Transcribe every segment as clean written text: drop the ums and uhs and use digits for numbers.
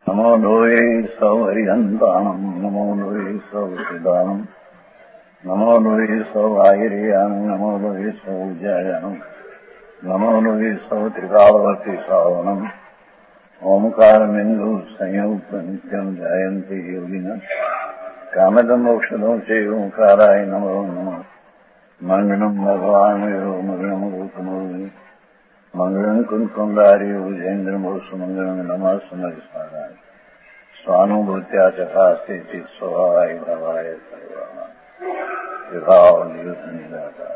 नमो लोये सौहरिहन्ताणम् नमो लोये सौहृदानम् नमो लोये सौभागिर्यानम् नमो लोये सौज्यायानम् नमो लोये सौत्रिकावती सावनम् ओंकारमिन्दु संयुक्त नित्यम् जायन्ति योगिनः कामदम् मोक्षदम् च ओंकाराय नमो नमः मङ्गलम् भगवान् मङ्गलम् रूपमोहि मंगलम कुंकुंदारी उजेन्द्रमोसु मंगलम नमः सुमरिस्मराय स्वानुभूत्या चकास्ते चित स्वभावाय भवाय सर्वाणा विभाव नियुक्त निराकार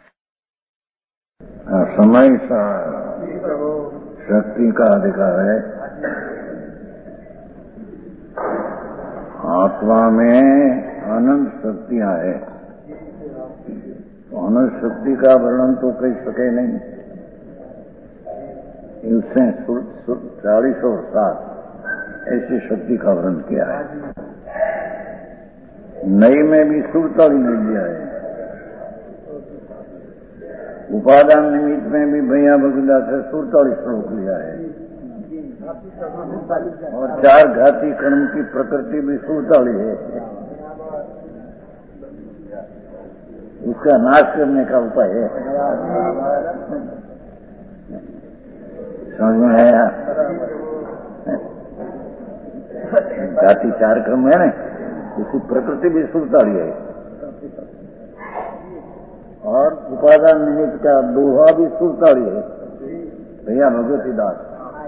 समय शक्ति का अधिकार है। आत्मा में अनंत शक्तियां है। अनंत शक्ति का वर्णन तो कह सके नहीं। इनसे 40 और 7 ऐसी शक्ति का वर्णन किया है। नई में भी 47 ले लिया है। उपादान निमित्त में भी भैया भगुदा से 47 श्लोक लिया है। और 4 घाती कर्म की प्रकृति भी 47 है। उसका नाश करने का उपाय है। समझ में आया? जाति 4 क्रम है ना, उसकी प्रकृति भी 47 है। और उपादान निमित्त का दोहा भी 47 है। भैया भगवती दास।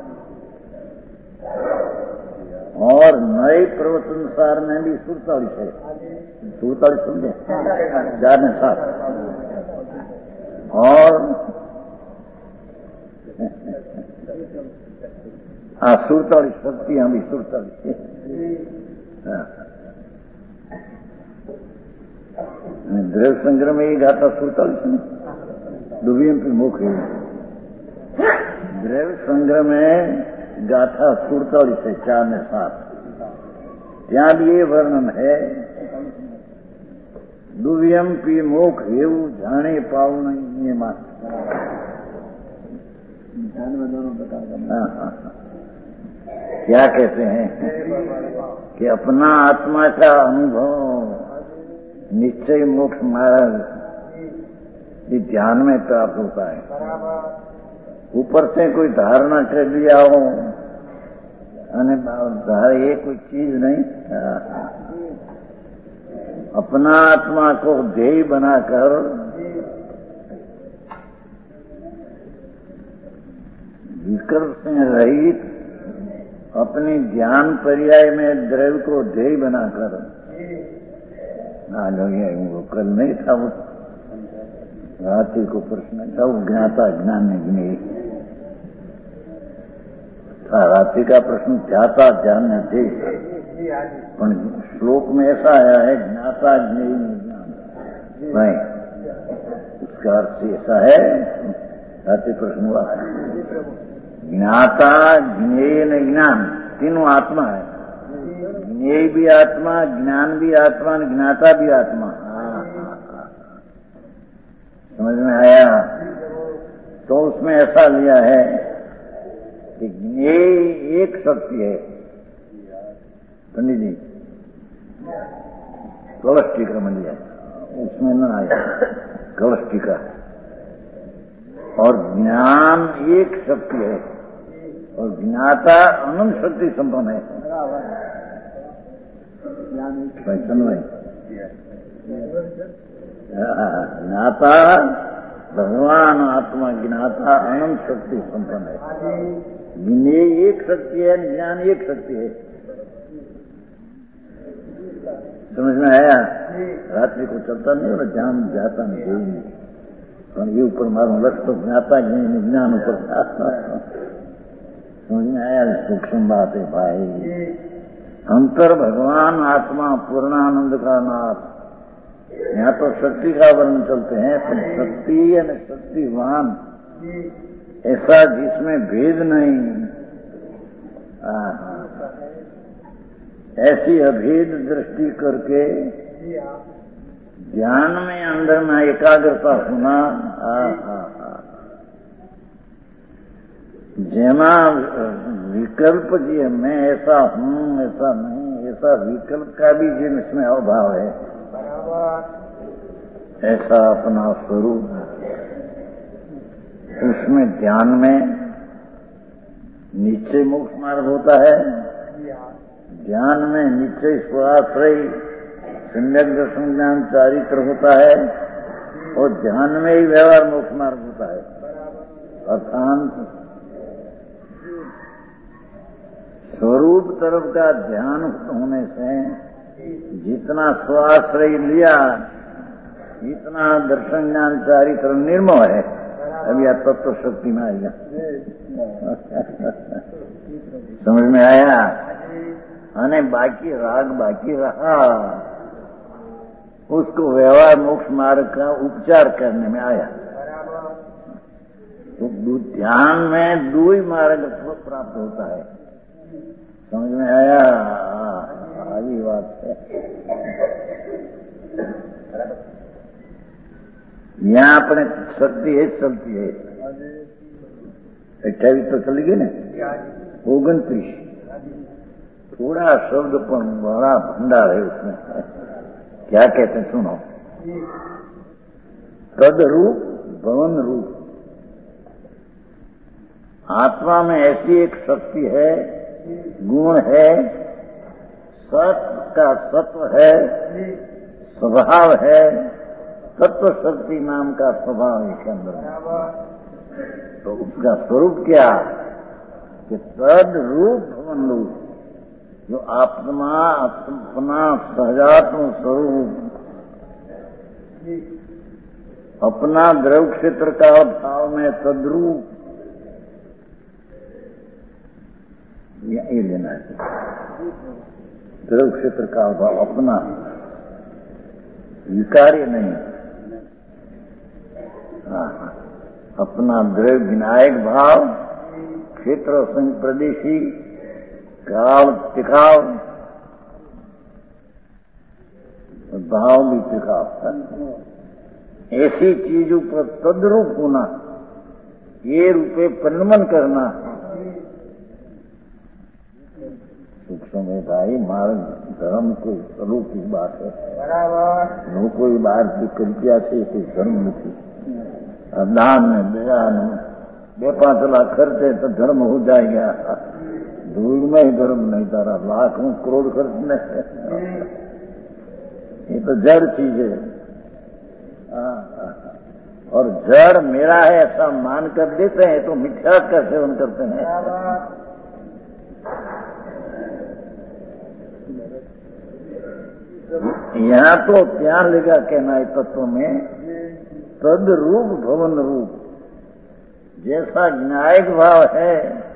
और नए प्रवचनसार में भी 47 है। 47 समझे? 4 में 7 और 47 शक्तियां भी 47 द्रव्य संग्रह में ही गाथा 47 में दुवियम पे मुख है। द्रव्य संग्रह में गाथा 47 है। 4 में 7 यहाँ भी ये वर्णन है। दुवियम पी मोख हेव जाने पाव नहीं ये मात दोनों प्रकार का। क्या कहते हैं कि अपना आत्मा का अनुभव निश्चय मोक्ष मार्ग ये ध्यान में प्राप्त होता है। ऊपर से कोई धारणा कर लिया हो ये कोई चीज नहीं। अपना आत्मा को ध्येय बनाकर विकल्प से रहित अपनी ध्यान पर्याय में द्रव्य को ध्येय बनाकर वो कल नहीं था। वो रात्रि को प्रश्न था। वो ज्ञाता ज्ञान ज्ञेय था। रात्रि का प्रश्न ध्याता ज्ञान ध्येय। श्लोक में ऐसा आया है ज्ञाता ज्ञेय ज्ञान नहीं। उसका अर्थ ऐसा है। रात्रि प्रश्न हुआ ज्ञाता ज्ञेय न ज्ञान तीनों आत्मा है। ज्ञेय भी आत्मा, ज्ञान भी आत्मा, ज्ञाता भी आत्मा। समझ में आया? तो उसमें ऐसा लिया है कि ज्ञेय एक शक्ति है। पंडित जी कलश टीका में लिया, उसमें न आया कलश टीका। और ज्ञान एक शक्ति है और ज्ञाता अनंत शक्ति संपन्न है। ज्ञाता भगवान आत्मा ज्ञाता अनंत शक्ति संपन्न है। ज्ञेय एक शक्ति है, ज्ञान एक शक्ति है। समझ में आया? रात्रि को चलता नहीं और ध्यान जाता नहीं। ये ऊपर मालूम लक्ष्य तो ज्ञाता ज्ञान ऊपर। समझ में आया? सूक्ष्म बात है भाई। अंतर भगवान आत्मा पूर्णानंद का नाथ। यहाँ तो शक्ति का वर्णन चलते हैं। तो शक्ति यानी शक्तिवान ऐसा जिसमें भेद नहीं। ऐसी अभेद दृष्टि करके ध्यान में अंदर में एकाग्रता होना। જેમાં विकल्प जी है, मैं ऐसा हूँ ऐसा नहीं, ऐसा विकल्प का भी जिसमें अभाव है, ऐसा अपना स्वरूप उसमें ध्यान में नीचे मोक्ष मार्ग होता है, ध्यान में नीचे स्वाश्रय सम्यक दर्शन ज्ञान चारित्र होता है और ध्यान में ही व्यवहार मोक्ष मार्ग होता है। अर्थात स्वरूप तरफ का ध्यान होने से जितना स्वाश्रय लिया इतना दर्शन ज्ञान चारित्र निर्मोह है। अब यह तत्व शक्ति में आएगा। समझ में आया? अने बाकी राग बाकी रहा, उसको व्यवहार मोक्ष मार्ग का उपचार करने में आया। तो ध्यान में दो ही मार्ग प्राप्त होता है। समझ में आया? आगे बात है। यहाँ अपने शक्ति है चलती है 28 तो चली गई ना, 29 थोड़ा शब्द पर बड़ा भंडार है उसमें। क्या कहते हैं सुनो। तद रूप भवन रूप, आत्मा में ऐसी एक शक्ति है, गुण है, सत्व का सत्व है, स्वभाव है, तत्व शक्ति नाम का स्वभाव है इसके अंदर। तो उसका स्वरूप क्या कि तद रूप भवन रूप, जो आत्मा अपना सहजात्म स्वरूप अपना द्रव क्षेत्र का भाव में तद्रूप, ये लेना है। द्रव क्षेत्र का भाव अपना, विकार्य नहीं, अपना द्रव्य विनायक भाव, क्षेत्र संग प्रदेशी, काल टिकाव, भाव भी टिकाव, ऐसी चीजों पर तद्रूप होना, ये रूपे परिणमन करना। सूक्ष्म में भाई मार्ग धर्म कोई स्वरूप की बात है, नो कोई बार की कृपया से कोई धर्म नहीं। दान में बयान में 2-5 लाख खर्चे तो धर्म हो जाएगा, दूर में ही धर्म नहीं तारा, लाखों करोड़ खर्चने ये तो जड़ चीज है। और जड़ मेरा है ऐसा मान कर देते हैं तो मिथ्या का सेवन करते हैं। यहाँ तो क्या लेगा कहना है तत्व में तद रूप भवन रूप, जैसा न्यायिक भाव है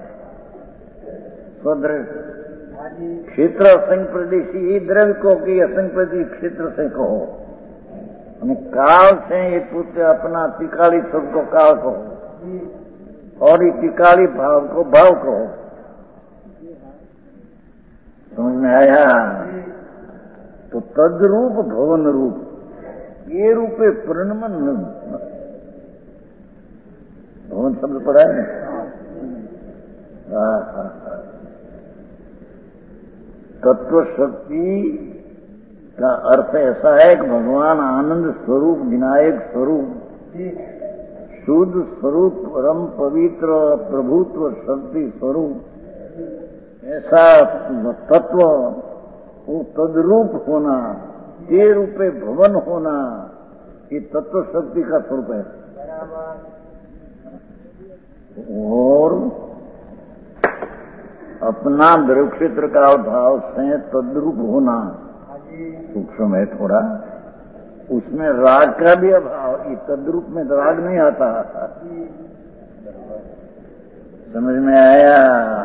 स्वदृढ़ क्षेत्र असंग प्रदेशी द्रव्य को कि असंग प्रदेश क्षेत्र से कहो, काल से ये पुत्र अपना तिकाली सब को काल कहो और ये तिकाली भाव को भाव कहो। समझ में आया? तो तद्रूप भवन रूप, ये रूपे परिणमन भवन शब्द पड़ा है ना। तत्व शक्ति का अर्थ ऐसा है कि भगवान आनंद स्वरूप, विनायक स्वरूप, शुद्ध स्वरूप, परम पवित्र प्रभुत्व शक्ति स्वरूप, ऐसा तत्व वो तद्रूप होना, ते रूपे भवन होना, ये तत्व शक्ति का स्वरूप है। और अपना द्रव्य क्षेत्र का भाव से तद्रूप होना सूक्ष्म है थोड़ा, उसमें राग का भी अभाव, ये तद्रूप में राग नहीं आता। समझ में आया?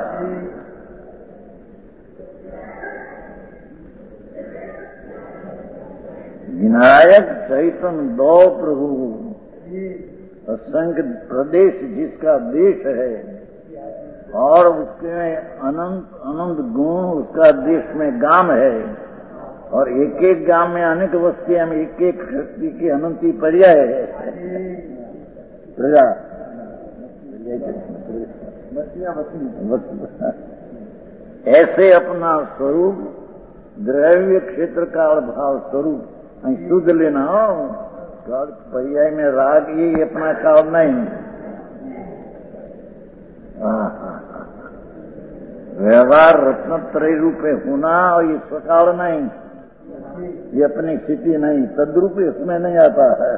विनायक चैतन्य दो प्रभु, असंख्य प्रदेश जिसका देश है और उसके अनंत अनंत गुण उसका देश में गाम है, और एक एक गांव में अनेक वस्तियां में एक एक शक्ति की अनंती पर्याय है। प्रजा ऐसे अपना स्वरूप द्रव्य क्षेत्र काल भाव स्वरूप शुद्ध लेना हो। पर्याय में राग ये अपना काल नहीं। व्यवहार रत्नत्रय रूपे होना और ये स्वकाल नहीं, ये अपनी स्थिति नहीं, तद्रूप इसमें नहीं आता है।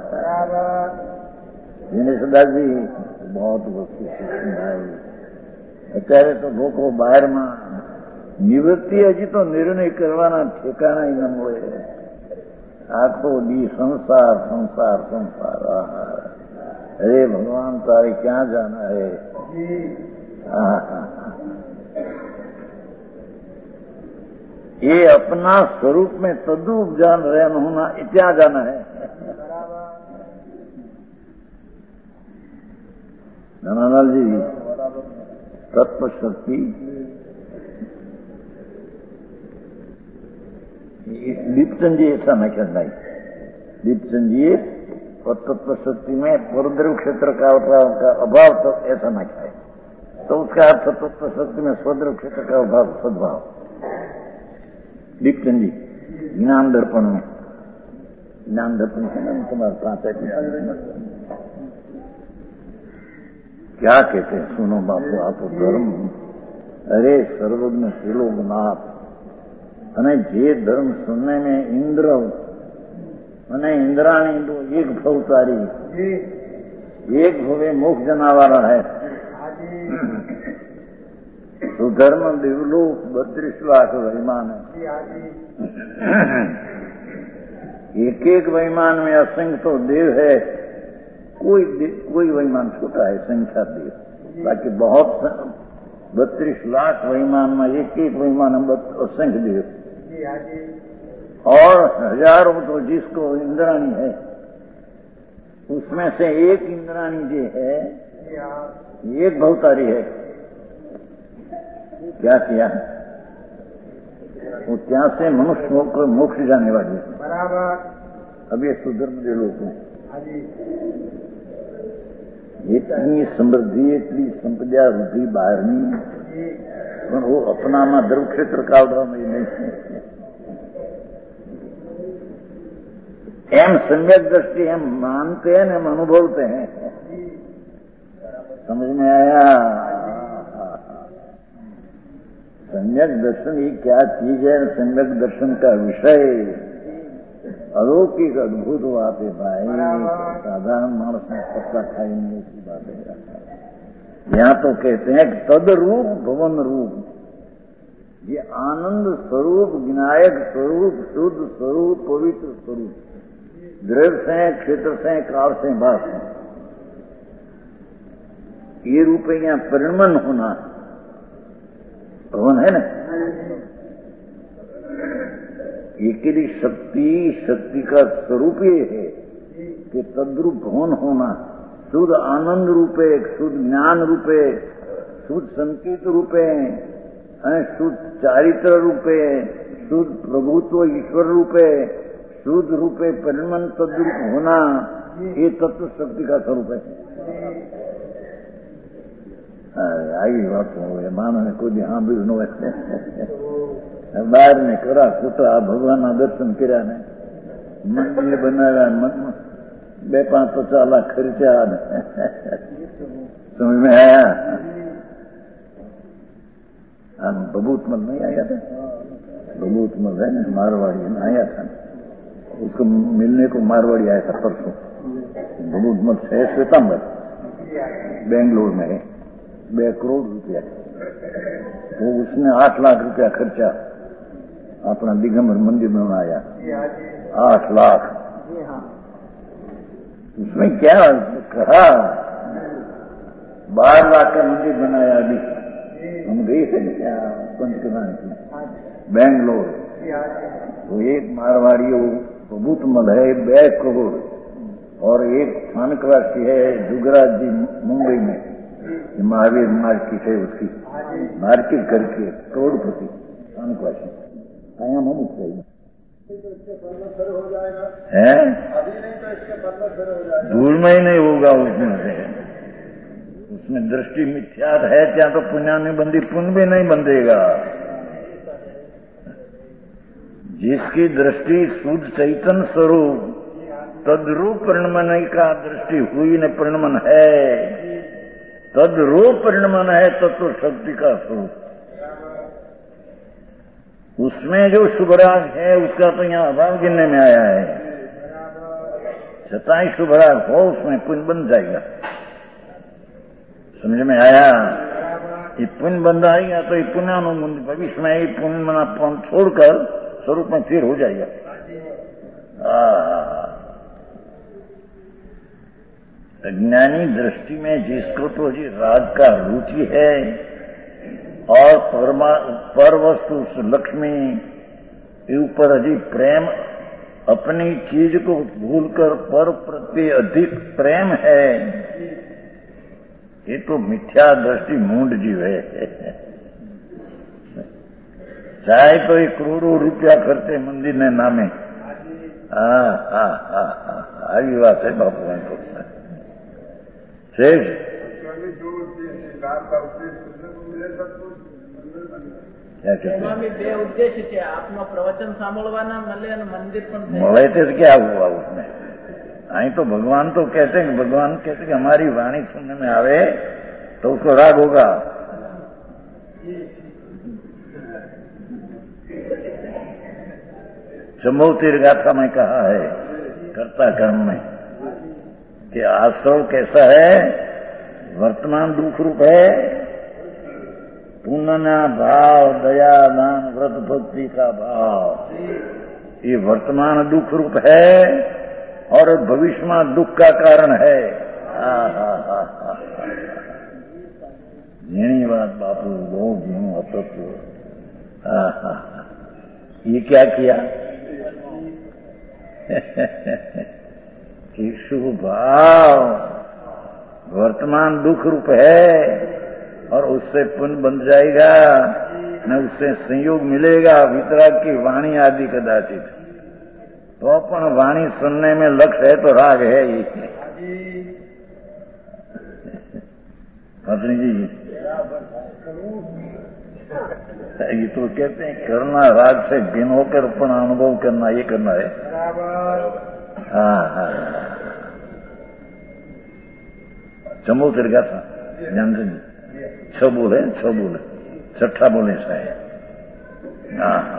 दिनेश दास जी बहुत वस्तु समझाई। અત્યારે તો લોકો બહારમાં નિવૃત્તિ હજી તો નિર્ણય કરવાના ઠેકાણા ન મળે। આખો દી સંસાર संसार संसार। अरे भगवान तारे क्या जाना है। ये अपना स्वरूप में तद्रूप जान रहन होना क्या जाना है। नानालाल जी तत्व शक्ति दीपचंद जी ऐसा नहीं करना है। दीपचंद जी और तत्व शक्ति में परद्रव क्षेत्र का अभाव तो ऐसा न कहे, तो उसका अर्थ तत्व शक्ति में स्वद्रव क्षेत्र का अभाव सद्भाव। दीपचंद जी ज्ञान दर्पण में, ज्ञान दर्पण से तुम्हारे साथ क्या कहते हैं, सुनो बापू आप धर्म। अरे सर्वज्ञ त्रिलोकनाथ અને જે ધર્મ સુનने में इंद्र અને इंद्राणी तो एक भवतारी एक भवे मोक्ष जनावारा है। तो धर्म देवलोक 32 लाख वैमान है। एक एक वैमान में असंख्य तो देव है। कोई वैमान छोटा है संख्या देव, बाकी बहुत 32 लाख वैमान में एक एक वैमान असंख्य देव और हजारों तो जिसको इंद्राणी है, उसमें से एक इंद्राणी जो है एक भवतारी है। क्या किया वो ત્યાં से मनुष्य होकर मोक्ष जाने वाली है। बराबर। अब ये सुधर्म के लोग हैं, इतनी समृद्धि इतनी संपदा रुद्धि બહારની, પણ वो अपनाમાં ધર્મ ક્ષેત્ર કાઢવામાં नहीं। एम सम्यक दृष्टि हम मानते हैं, हम अनुभवते हैं। समझ में आया? सम्यक दर्शन ये क्या चीज है? सम्यक दर्शन का विषय अलौकिक अद्भुत बात है भाई। साधारण मानस में पत्ता खाई नहीं ऐसी बात है। यहाँ तो कहते हैं तदरूप भवन रूप, ये आनंद स्वरूप, विनायक स्वरूप, शुद्ध स्वरूप, पवित्र स्वरूप, द्रव्य से, क्षेत्र से, काल से, भाव से, ये रूप यहाँ परिणमन होना भवन है ना। अकेली शक्ति का स्वरूप ये है कि तद्रूप भवन होना, शुद्ध आनंद रूपे, शुद्ध ज्ञान रूपे, शुद्ध संकेत रूपे, शुद्ध चारित्र रूपे, शुद्ध प्रभुत्व ईश्वर रूपे, शुद्ध रूपे परिणमन तद्रूप होना, ये तत्व शक्ति का स्वरूप है। आई बात हो मानव कोई हाँ भी नो બહાર ને કરા ખોટા ભગવાનના દર્શન કર્યા ને મંદિર બનાવ્યા, 2-5-50 લાખ ખર્ચા, समझ में आया? बबूतमल नहीं आया था? बबूतमल है ना मारवाड़ी में आया था, उसको मिलने को मारवाड़ी आया था परसों। बबूतमल है श्वेतांबर, बेंगलोर में है, 2 करोड़ रुपया। वो उसने 8 लाख रुपया खर्चा अपना दिगंबर मंदिर में बनाया। 8 लाख। उसमें क्या कहा, 12 लाख का मंदिर बनाया। अभी हम गए थे क्या पंचकर्म में बेंगलोर, वो एक मारवाड़ी वो बबूतमल है 2 करोड़, और एक थानकवासी है जुगराज जी मुंबई में, महावीर मार्केट है उसकी मार्केट करके करोड़पति थानकवासी। आया मनुष्य चाहिए है, अभी नहीं तो इसके 15 शुरू हो जाएगा। धूल में ही नहीं होगा उसमें से। उसमें दृष्टि मिथ्यात है क्या तो पुण्यानुबंधी पुण्य भी नहीं बंधेगा। जिसकी दृष्टि शुद्ध चैतन्य स्वरूप तद्रूप परिणमन का दृष्टि हुई न परिणमन है, तद्रूप परिणमन है तत्व शक्ति का स्वरूप। उसमें जो शुभराग है उसका तो यहाँ अभाव गिनने में आया है, छताई शुभराग हो उसमें पुण्य बन जाएगा। समझ में आया? ये पुण्य बन जाएगा तो ये पुण्यानुबंध भविष्य में ये पुण्य मनापन छोड़कर स्वरूप में फिर हो जाएगा। अज्ञानी दृष्टि में जिसको तो जी राग का रुचि है और पर वस्तु लक्ष्मी के ऊपर अजी प्रेम, अपनी चीज को भूलकर पर प्रति अधिक प्रेम है, ये तो मिथ्या दृष्टि मूढ़ जीव है। चाहे तो ये करोड़ों रुपया खर्चे मंदिर ने नामे। आई बात है बापू को ठीक બે ઉદ્દેશ્ય છે, આપનો પ્રવચન સાંભળવાના મળે અને મંદિર પણ મળે તે क्या हुआ उसमें? અહીં तो भगवान तो कहते हैं, भगवान कहते कि हमारी वाणी सुनने में आवे तो उसको राग होगा। शंभुतीर गाथा में कहा है कर्ता कर्म में कि आश्रव कैसा है, वर्तमान दुख रूप है, पुण्य भाव, दया, दान, व्रत, भक्ति का भाव, ये वर्तमान दुख रूप है और भविष्य में दुख का कारण है। झीणी बात बापू, बहुत झीणू अतत्व। ये क्या किया कि शुभ भाव वर्तमान दुख रूप है और उससे पुण्य बन जाएगा, न उससे संयोग मिलेगा वितराग की वाणी आदि कदाचित। तो अपन वाणी सुनने में लक्ष्य है तो राग है ही। पत्नी जी ये तो कहते हैं करना राग से भिन्न होकर अपना अनुभव करना, ये करना है। हाँ, चमो तिरगा था जानते नहीं, छ बोले छठा बोले साहेब।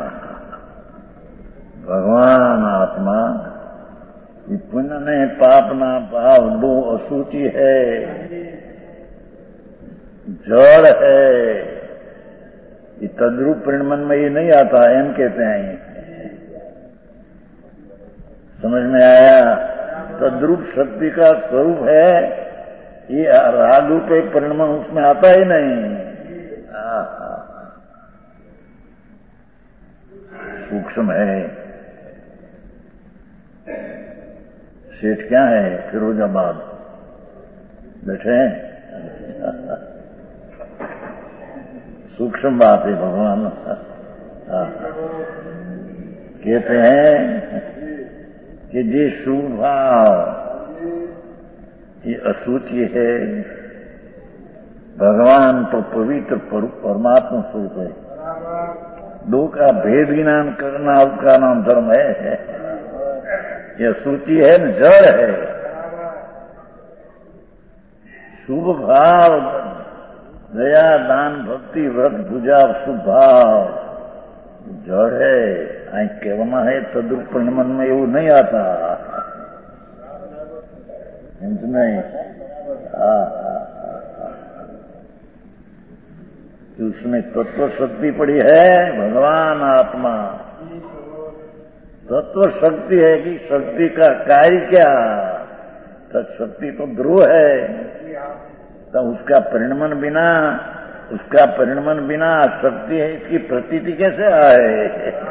भगवान आत्मा ये पुण्य ने पाप ना भाव दो असूचि है, जड़ है, ये तद्रूप परिणमन में ये नहीं आता, एम कहते हैं। समझ में आया? तद्रूप शक्ति का स्वरूप है, ये राग रूप परिणमन उसमें आता ही नहीं। सूक्ष्म है। सेठ क्या है? फिरोजाबाद बैठे हैं। सूक्ष्म बात है भगवान। कहते हैं कि जी शुभ भाव ये असूची है, भगवान तो पवित्र परमात्मा स्वरूप है। दो का भेद ज्ञान करना उसका नाम धर्म है। यह सूची है न जड़ है। शुभ भाव, दया, दान, भक्ति, व्रत, पूजा, शुभ भाव जड़ है। आई कहना है तद्रूप परिणमन में वो नहीं आता। नहीं, उसमें तत्व शक्ति पड़ी है, भगवान आत्मा तत्व शक्ति है कि शक्ति का कार्य क्या? तत्शक्ति तो ध्रुव है, तो उसका परिणमन बिना शक्ति है इसकी प्रतीति कैसे आए?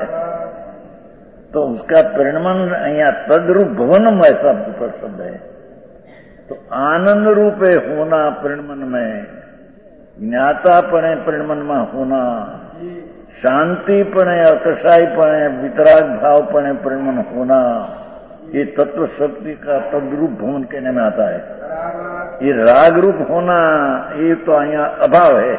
तो उसका परिणमन यहाँ तद्रूप भवनम ऐसा शब्द है। तो आनंद रूप होना परिणमन में, ज्ञातापणे परिणमन में होना, शांतिपणे, अकषायपणे, वितराग भावपणे परिणमन होना, ये तत्व शक्ति का तद्रूप भवन कहने में आता है। ये राग रूप होना ये तो यहाँ अभाव है।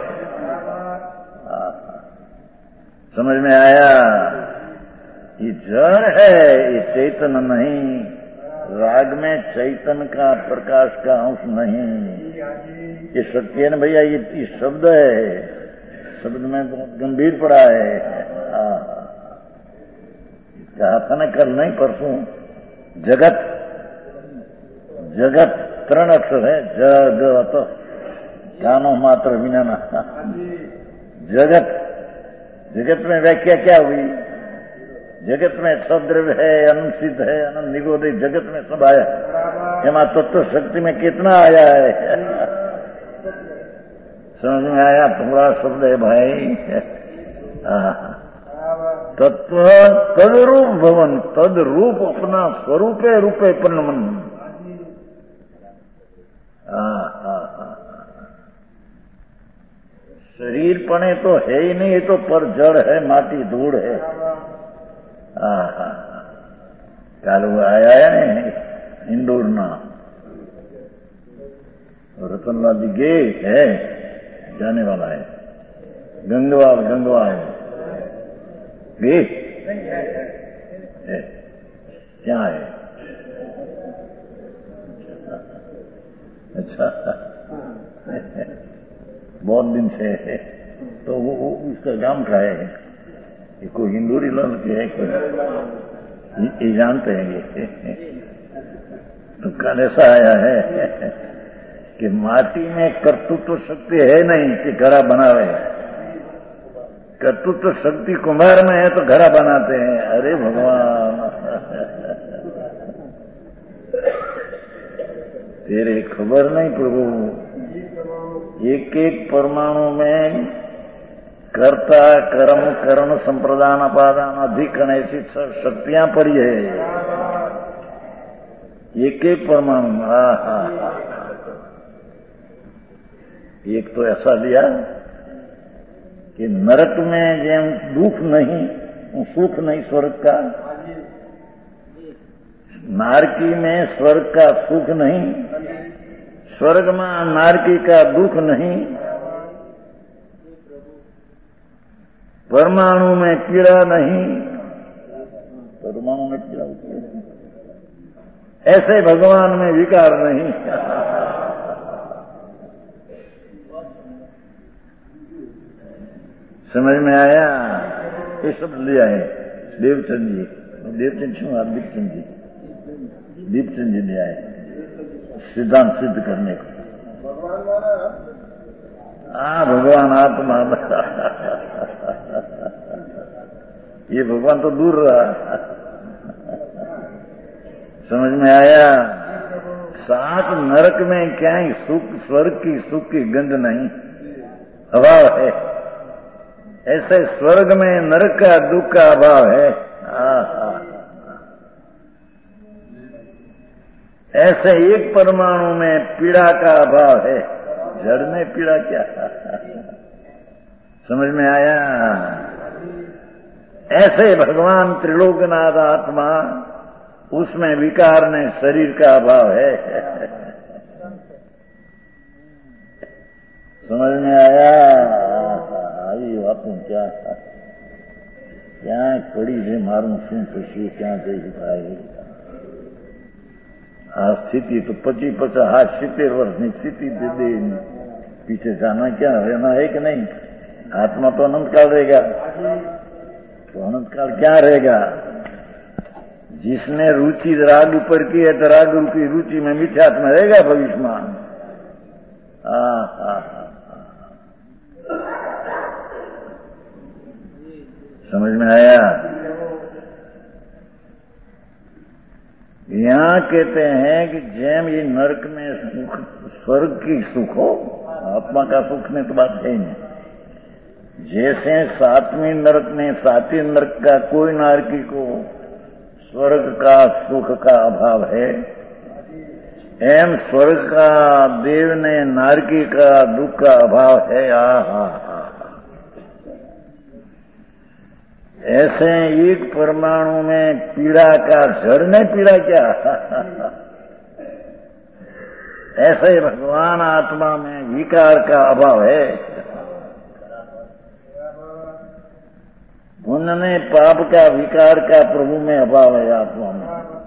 समझ में आया? ये जड़ है, ये चैतन्य नहीं। राग में चैतन्य का प्रकाश का अंश नहीं। ये सत्य है ना भैया, ये शब्द है, शब्द में बहुत गंभीर पड़ा है। कहा था ना कल नहीं परसों, जगत जगत 3 अक्षर है, जगत कानो मात्र विना। जगत, जगत में व्याख्या क्या हुई? जगत में सब द्रव्य है, अनंत सिद्ध है, अनंत निगोद, जगत में सब आया। एमा तत्व शक्ति में कितना आया है? समझ में आया? थोड़ा शब्द है भाई। तत्व तदरूप भवन, तदरूप अपना स्वरूपे रूपे पन्नमन। शरीर पने तो है ही नहीं, ये तो पर जड़ है, माटी धूड़ है। काल वो आया है इंदौर ना, रतनलाल जी गे है, जाने वाला है। गंगवाल गे क्या है? अच्छा बहुत दिन से है, तो वो उसका गांव का है। कोई हिंदूरी लाल के है, कोई ये जानते हैं ये। तो कल ऐसा आया है कि माटी में कर्तृत्व शक्ति है नहीं कि घड़ा बनावे। कर्तृत्व शक्ति कुम्हार में है तो घड़ा बनाते हैं। अरे भगवान, तेरे खबर नहीं प्रभु, एक एक परमाणु में कर्ता कर्म करण संप्रदान अपादान अधिकरण ऐसी शक्तियां पड़ी है एक एक परमाणु में। एक तो ऐसा लिया कि नरक में जेम दुख नहीं, सुख नहीं स्वर्ग का, नारकी में स्वर्ग का सुख नहीं, स्वर्ग में नारकी का दुख नहीं, परमाणु में पीड़ा नहीं, परमाणु में पीड़ा होती है, ऐसे भगवान में विकार नहीं। समझ में आया? ये सब ले आए देवचंद जी, देवचंद क्यों? दीपचंद जी ले आए सिद्धांत सिद्ध करने को। भगवान आत्मा, ये भगवान तो दूर रहा। समझ में आया? सात नरक में क्या ही सुख, स्वर्ग की सुख की गंध नहीं, अभाव है। ऐसे स्वर्ग में नरक का दुख का अभाव है। ऐसे एक परमाणु में पीड़ा का अभाव है, जड़ में पीड़ा क्या? समझ में आया? ऐसे भगवान त्रिलोकनाथ आत्मा, उसमें विकार ने शरीर का अभाव है। समझ में आया? आई बातों क्या कड़ी से मारूं शू पशी क्या जई पाए। स्थिति तो 25-50 70 वर्ष की स्थिति दे दे, पीछे जाना क्या, रहना है कि नहीं? आत्मा तो अनंत काल रहेगा, तो अनंत काल क्या रहेगा? जिसने रुचि राग ऊपर की है तो राग रूपी रुचि में मिथ्यात्मा रहेगा भविष्यमान। समझ में आया? यहां कहते हैं कि जैम ये नरक में सुख, स्वर्ग की सुख हो, आत्मा का सुख में तो बात है नहीं। जैसे सातवीं नरक में, सातवीं नरक का कोई नारकी को स्वर्ग का सुख का अभाव है, एम स्वर्ग का देव ने नारकी का दुख का अभाव है। ऐसे एक परमाणु में पीड़ा का जड़ में पीड़ा क्या? ऐसे भगवान आत्मा में विकार का अभाव है। पुण्य पाप का विकार का प्रभु में अभाव है आत्मा में।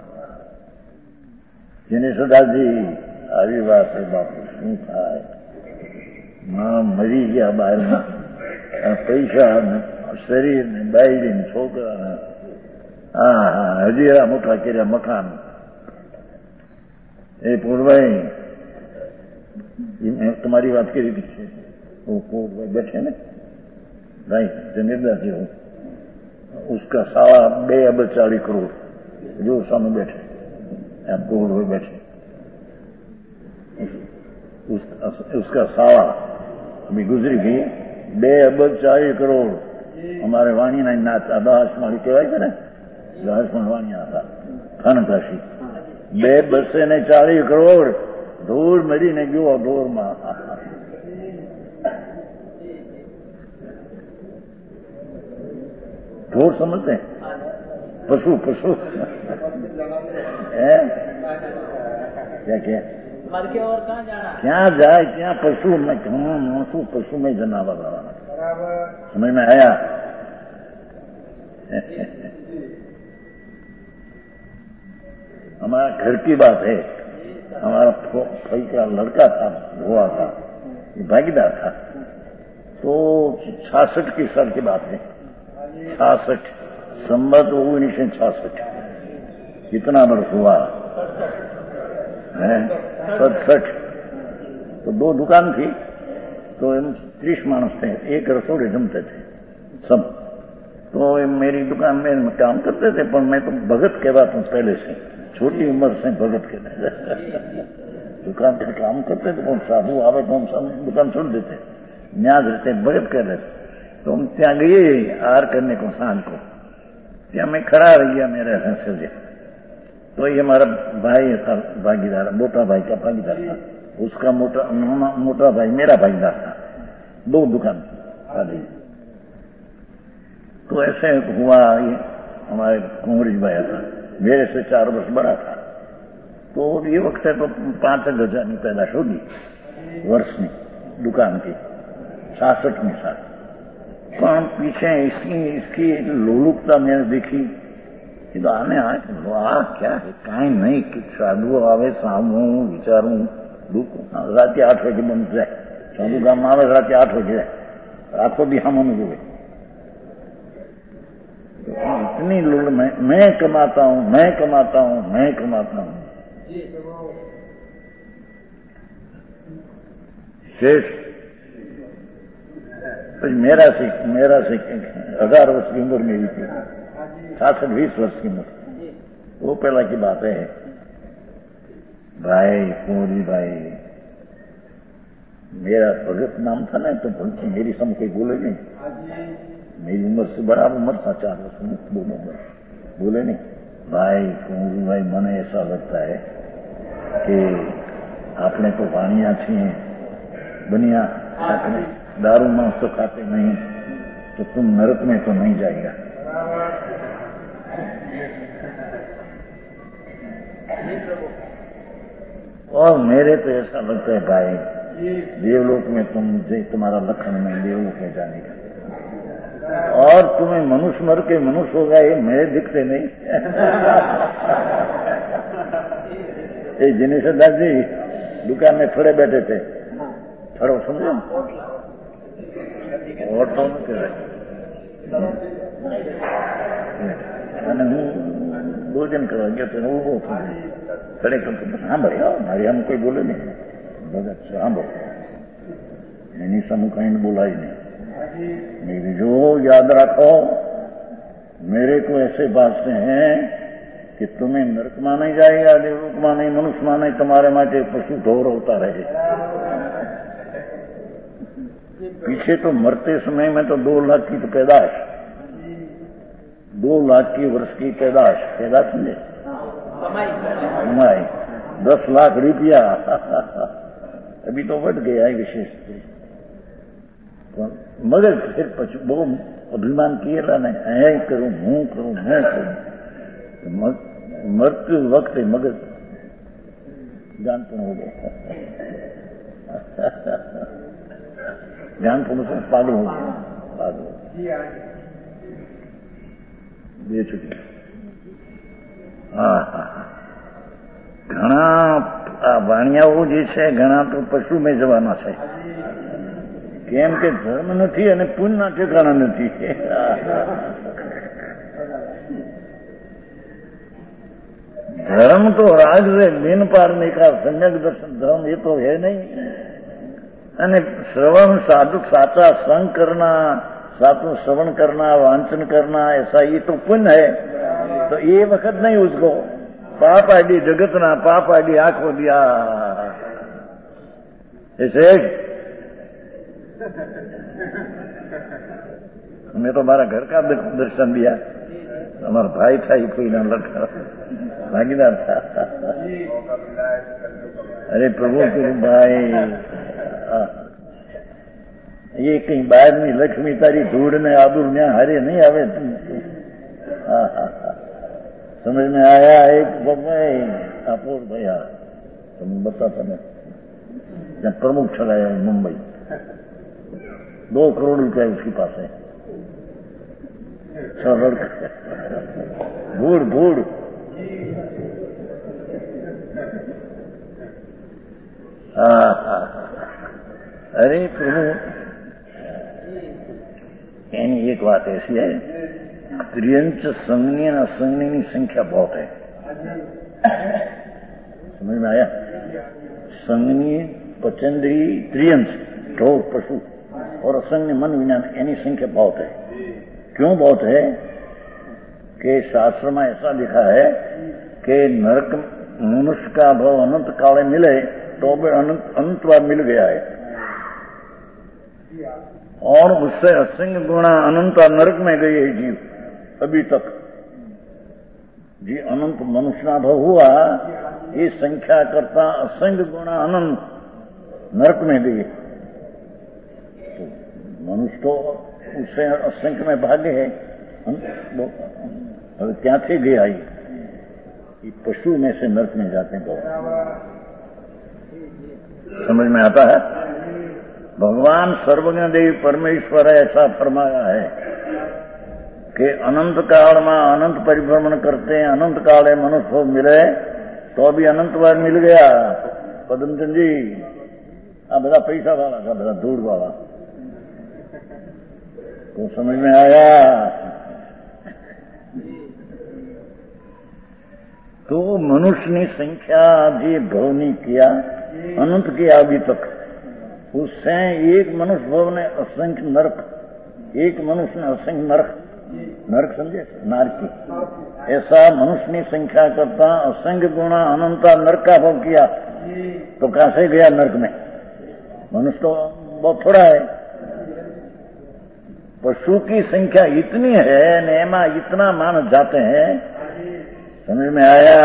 जिन्हें सदाजी આવી વાત है बापू શું થાય મરી ગયા બહારમાં પૈસા શરીર ને બાયડી ને છોકરા ને હજીરા મોટા કર્યા મકાન એ પૂર્વાઈ તમારી વાત કરી હતી છે પૂર્વાઈ बैठे ने भाई जमींदार जी हूँ उसका 2.5 अरब 40 करोड़ जो सामने बैठे कोर्ट में बैठे उसका सावा अभी गुजरी गई 2 अरब 40 करोड़ हमारे वाणी नाथ दासमाणी कहवाय છે ને દાસમાણ વાણી હતા ખાનકાશી 2 બસે ને 40 કરોડ ધૂળ મરીને ગયો ઢોરમાં। ढोर समझते हैं पशु पशु है क्या क्या मर के और कहाँ जाना क्या जाए क्या पशु में मांसू पशु में जनावर समझ में आया। हमारा घर की बात है। हमारा भाई का लड़का था हुआ था भागीदार था तो 66 की साल की बात है 66 संवत 1966 कितना वर्ष हुआ है 67 तो 2 दुकान थी तो 30 मानस थे एक रसोड़े जमते थे सब तो मेरी दुकान में काम करते थे पर मैं तो भगत कहवाता हूँ पहले से छोटी उम्र से भगत कहते दुकान पर काम करते थे कौन साधु आवे तो हम सब दुकान छोड़ देते न्याज रहते भगत कह रहे थे तो हम ત્યાં गए आर करने को सांझ को ત્યાં मैं खड़ा रह गया मेरे से तो ये हमारा भाई था भागीदार मोटा भाई का भागीदार था उसका मोटा भाई मेरा भागीदार था 2 दुकान खाली तो ऐसे हुआ ये हमारे कुंवरी भाई था मेरे से 4 वर्ष बड़ा था तो ये वक्त है तो 5,000 की पैदाश होगी वर्ष में दुकान की 66 में साथ પણ पीछे इसकी लोलुपता मैंने देखी कि तो आने आए क्या है कहीं नहीं कि साधु आवे सामू विचारू रात 8 वागे बंद जाए साधु गाम में आवे रात 8 वागे जाए आखो दी हम हुए इतनी लोल मैं कमाता हूँ मैं कमाता हूँ मैं कमाता हूँ शेष मेरा से 18 वर्ष की उम्र मेरी थी 66-20 वर्ष की उम्र वो पहला की बात है भाई कुंवरी भाई मेरा भगत नाम था ना तो भगत मेरी सम कोई बोले नहीं मेरी उम्र से बड़ा उम्र था 4 वर्ष दोनों वर्ष बोले नहीं भाई कुंवरी भाई मने ऐसा लगता है कि आपने तो वाणिया छे बनिया आपने दारू मांस तो खाते नहीं तो तुम नरक में तो नहीं जाएगा। और मेरे तो ऐसा लगता है भाई देवलोक में तुम्हारा लखन में देवलोक में जाने का और तुम्हें मनुष्य मर के मनुष्य होगा ये मेरे दिखते नहीं। ये जिनेश दास जी दुकान में खड़े बैठे थे खड़ो समझो ઓટો ન કહેવાય અને હું ભોજન કરવા ગયો તો ઉભો થયો ખરેખર સાંભળે મારી આમ કોઈ બોલે નહીં ભગત સાંભળો એની સામું કઈ બોલાય નહીં मेरी जो याद रखो मेरे को ऐसे बातें हैं कि तुम्हें नरक में नहीं जाएगा देवलोक में नहीं मनुष्य में नहीं तुम्हारे माटे पशु ढोर होता रहे। पीछे तो मरते समय में तो 2 लाख की तो पैदाश 2 लाख की वर्ष की पैदाश समझे कमाई 10 लाख रुपया अभी तो बढ़ गया है विशेष मगर फिर पछू बहु अभिमान किएला ने ऐ करूं हूं करूं मैं करूं मरते वक्त मगर ज्ञान पूर्ण हो गया, ज्ञान पूर्ण से पागल हो गया, पागल दे चुकी। હા હા, ઘણા વાણિયાઓ જે છે ઘણા તો પશુમાં જવાના છે, કેમ કે ધર્મ નથી અને પુણ્યના ઠેકાણા નથી. धर्म तो राज रे बिन पारने का सम्यक दर्शन धर्म ये तो है नहीं. અને श्रवण साधु साचा संग करना, साधु श्रवण करना, वांचन करना, ऐसा ये तो पुण्य है. तो ये वक्त नहीं उसको पाप आदि जगत ना पाप आदि आंखों दिया ऐसे. मैं तो हमारा घर का दर्शन दिया, हमारा भाई था ही कोई ना लड़का भागीदार था. अरे प्रभु के भाई ये कहीं बाहर में लक्ष्मी तारी धूड़ ने आबुर ने हरे नहीं आवे. समझ में आया. एक अपूर भैया तुम बताता मैं प्रमुख ठहराया मुंबई, 2 करोड़ रुपया उसके पास है, 6 लड़का धूड़ धूड़. अरे प्रभु એની એક વાત ऐसी है, त्रियंच संगनी और असंगनी की संख्या बहुत है. समझ में आया? संगनी पचेंद्री त्रियंच ढोर पशु और असंग मन विज्ञान यानी संख्या बहुत है. क्यों बहुत है कि शास्त्र में ऐसा लिखा है कि नरक मनुष्य का भाव अनंत काले मिले तो भी अनंत बार मिल गया है, और उससे असंग गुणा अनंत नरक में गई है जीव अभी तक. जी अनंत मनुष्य ना भाव हुआ, ये संख्या करता असंग गुणा अनंत नरक में गई. तो मनुष्य तो उससे असंख्य में भागे है, क्या थे गया ये पशु में से नरक में जाते हैं. समझ में आता है? भगवान सर्वज्ञ देव परमेश्वर ऐसा फरमाया है कि अनंत काल में अनंत परिभ्रमण करते हैं, अनंत काल है मनुष्य को मिले तो भी अनंत बार मिल गया. पद्मचंद जी आ बड़ा पैसा वाला था, बड़ा दूर वाला तो समझ में आया. तो मनुष्य ने संख्या जी भवनी किया अनंत किया अभी तक, उससे एक मनुष्य भव ने असंख्य नरक, एक मनुष्य ने असंख्य नरक, नरक समझे नार की, ऐसा मनुष्य ने संख्या करता असंख्य गुणा अनंता नरक का भव किया. तो कहां से गया नरक में? मनुष्य तो बहुत थोड़ा है. पशु की संख्या इतनी है, नेमा इतना मान जाते हैं. समझ में आया?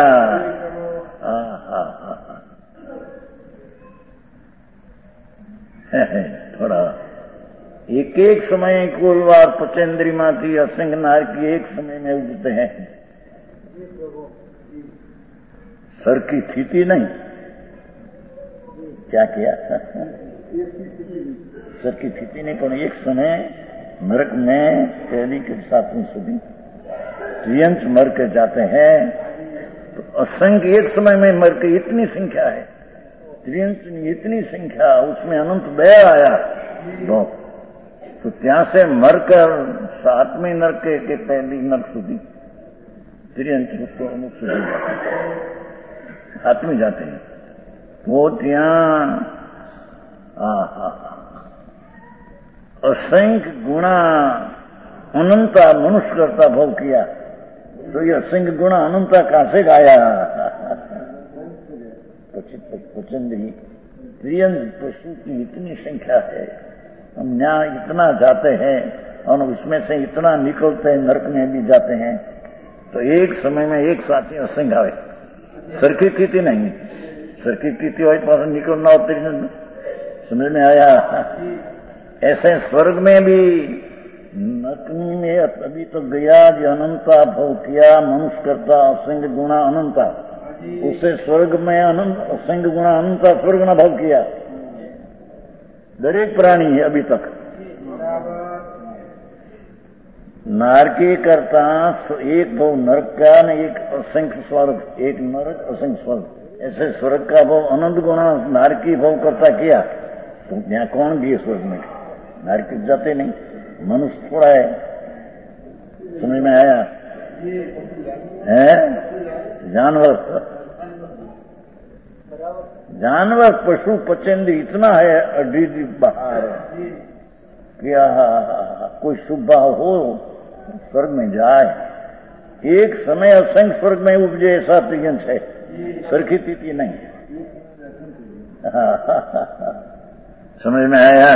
थोड़ा एक एक समय कुलवार पचेंद्री माथी असंग नार की एक समय में उगते हैं. सर की स्थिति नहीं, क्या किया? सर की स्थिति नहीं, पर एक समय नरक में पहली के 7वीं सुधी त्रियंच मर के जाते हैं. तो असंख्य एक समय में मर के इतनी संख्या है, त्रियंच इतनी संख्या, उसमें अनंत दया आया तो ત્યાં से मरकर 7वीं नरक के पहली नरक सुधी त्रियंच उसको अमुक सुधी 7वीं जाते हैं. वो ત્યાં असंख्य गुणा अनंता मनुष्य करता भव किया. तो ये असंख्य गुणा अनंता कहां से गाया? पचेंद्री त्रियंच पशु की इतनी संख्या है, हम यहाँ इतना जाते हैं और उसमें से इतना निकलते हैं, नरक में भी जाते हैं. तो एक समय में एक साथ ही असंख्य आवे. सरखी स्थिति नहीं, सरखी स्थिति हो तो निकलना होती. समझ में आया? ऐसे स्वर्ग में भी नकनी में अभी तो गया जो अनंता भव किया मनुष्य करता असंग गुणा अनंता, उसे स्वर्ग में अनंत असंख्य गुणा अनंत स्वर्ग न भाव किया। दरेक प्राणी है अभी तक नारकी करता एक भाव नरक का न एक असंख्य स्वर्ग, एक नरक असंख्य स्वर्ग, ऐसे स्वर्ग का भाव अनंत गुणा नारकी भाव करता किया तो यहाँ कौन भी स्वर्ग में? नारकी जाते नहीं, मनुष्य थोड़ा है। समझ में आया है? जानवर पशु पचंदी इतना है अड्डी बाहर क्या कोई सुबह हो स्वर्ग में जाए। एक समय असंख्य स्वर्ग में उपजे ऐसा तियंश है, सरखी तिथि नहीं। समझ में आया?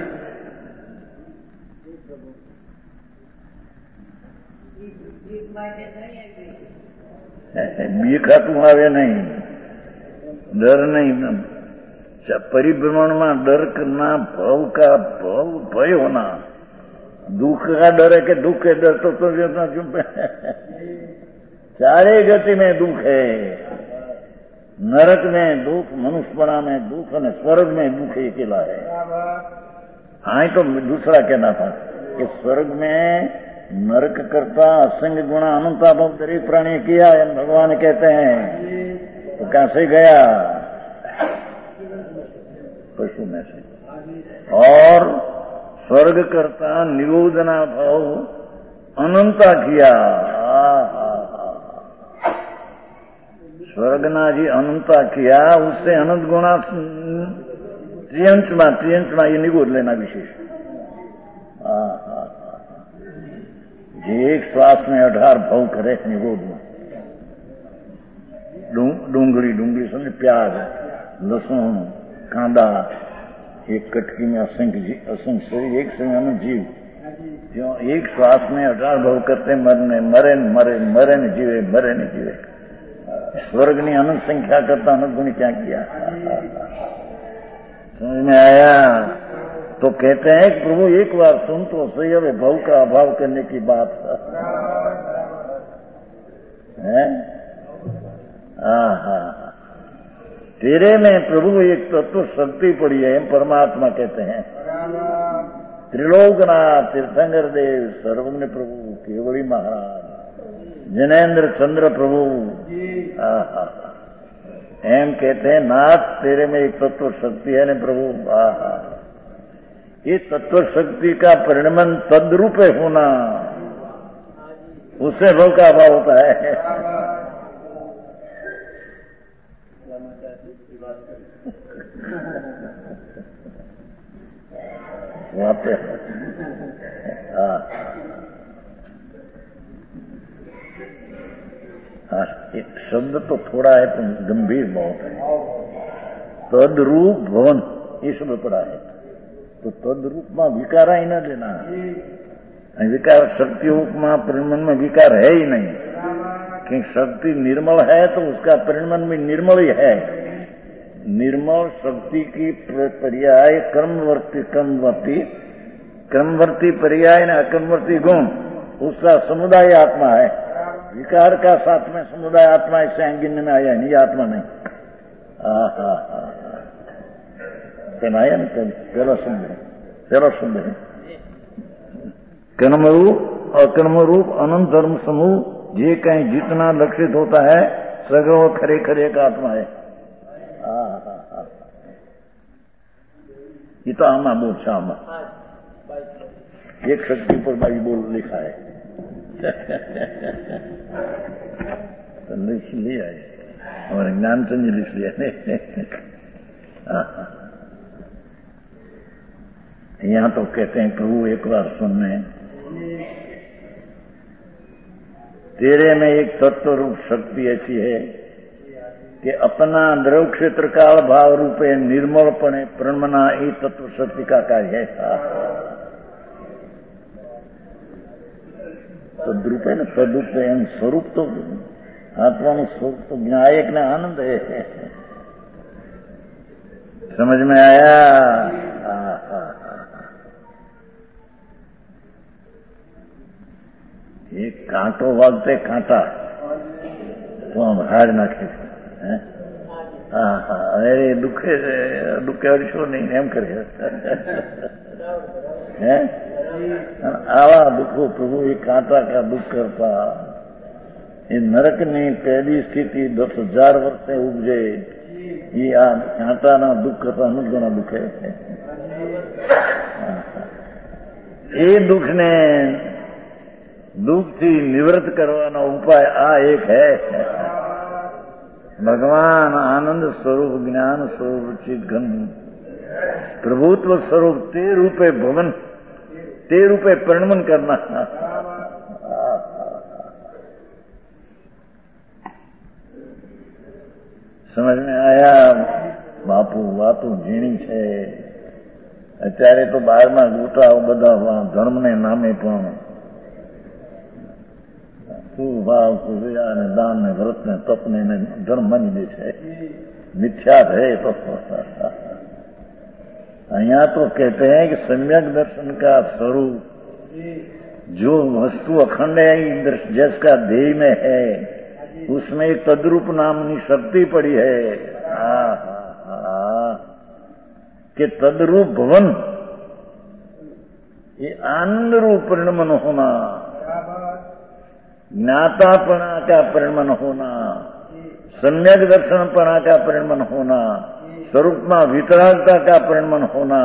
बीखा तू आवे नहीं, डर नहीं। परिभ्रमण में डर करना, भव का भव भय होना, दुख का डर है कि दुख के डर तो चुप है। चारे गति में दुख है, नरक में दुख, मनुष्यपना में दुख और स्वर्ग में दुख अकेला है। हाँ तो दूसरा कहना था कि स्वर्ग में नरक करता असंग गुणा अनंता भाव दरेक प्राणी किया है भगवान कहते हैं। तो कहां से गया? पशु में से। और स्वर्ग करता निरोधना भाव अनंता किया। स्वर्गना जी अनंता किया, उससे अनंत गुणा त्रियंचमा ये निगोद लेना विशेष। एक श्वास में 18 भाव करे निगोद में। डूंगरी समझ, प्याज, लहसुन, कांदा, एक कटकी में असंख्य शरीर, एक समय अनंत जीव, जो एक श्वास में 18 भाव करते मरे न जीवे, मरे न जीवे। स्वर्ग ने अनंत संख्या करता अनंत गुण क्या किया? समझ में आया? तो कहते हैं कि प्रभु एक बार सुन तो सही, अब भाव का अभाव करने की बात है। तेरे में प्रभु एक तत्व शक्ति पड़ी है, परमात्मा कहते हैं। त्रिलोकनाथ तीर्थंकर देव, सर्वज्ञ प्रभु, केवली महाराज, जनेन्द्र चंद्र प्रभु। एम कहते हैं नाथ तेरे में एक तत्व शक्ति है न प्रभु। ये तत्व शक्ति का परिणमन तद्रूप होना, उससे भव का अभाव होता है। शब्द तो थोड़ा है तो गंभीर बहुत है। तद्रूप भवन ये शब्द पड़ा है, तो तद्रूप में विकार ही न लेना। विकार शक्ति उपमा परिणमन में विकार है ही नहीं, क्योंकि शक्ति निर्मल है तो उसका परिणमन भी निर्मल ही है। निर्मल शक्ति की पर्याय क्रमवर्ती पर्याय न अक्रमवर्ती गुण, उसका समुदाय आत्मा है। विकार का साथ में समुदाय आत्मा इससे अंगिन्य में आया नहीं, आत्मा नहीं। आया ना पहला शब्द है कर्मरूप अकर्मरूप अनंत धर्म समूह, ये कहीं जितना लक्षित होता है सगो खरे खरे का आत्मा है। ये तो आमा बोल श्यामा एक शक्ति पर भाई बोल लिखा है। तो लिख लिया है हमारे ज्ञानचंद जी, लिख लिया। यहां तो कहते हैं प्रभु एक बार सुनने, तेरे में एक तत्व रूप शक्ति ऐसी है कि अपना द्रव क्षेत्र काल भाव रूपे निर्मलपणे प्रणमना ये तत्व शक्ति का कार्य है। तद्रूप है ना, तद्रूप स्वरूप तो आत्मा में स्वरूप तो विनायक ने आनंद है। समझ में आया? एक कांटो वागते कांटा तो हम हार ना खेल અરે દુઃખે દુઃખે અડશો નહીં એમ કરે હે આવા દુઃખો પ્રભુ એ કાંટા કા દુઃખ કરતા એ નરકની પહેલી સ્થિતિ 10,000 વર્ષે ઉપજે એ આ કાંટાના દુઃખ કરતા અનુજ ગણા દુઃખે એ દુઃખને દુઃખથી નિવૃત્ત કરવાનો ઉપાય આ એક હૈ भगवान आनंद स्वरूप ज्ञान स्वरूप चित घन प्रभुत्व स्वरूप ते रूपे भवन ते रूपे परिणमन करना समझ में आया बापू वातू झीणी છે અત્યારે તો બહારમાં ગોટાઓ બધા ધર્મને નામે પણ ભાવ પૂજા અને દાન ને વ્રત ને તપ ને ધર્મ માની દે છે मिथ्या है तो यहाँ तो कहते हैं कि सम्यक दर्शन का स्वरूप जो वस्तु अखंड है जिसका ध्येय में है उसमें एक तद्रूप नामनी शक्ति पड़ी है कि तद्रूप भवन ये आनंद रूप परिणमन होना ज्ञातापना का परिणमन होना सम्यक दर्शनपना का परिणमन होना स्वरूप में वितरागता का परिणमन होना